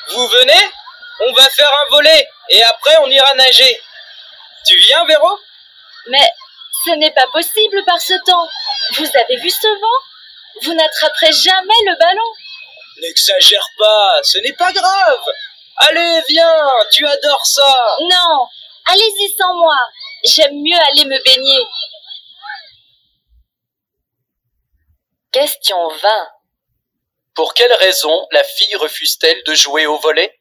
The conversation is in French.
Vous venez? On va faire un volley et après on ira nager. Tu viens, Véro? Mais ce n'est pas possible par ce temps. Vous avez vu ce vent? Vous n'attraperez jamais le ballon. N'exagère pas, ce n'est pas grave. Allez, viens, tu adores ça. Non, allez-y sans moi. J'aime mieux aller me baigner. Question 20. Pour quelle raison la fille refuse-t-elle de jouer au volley?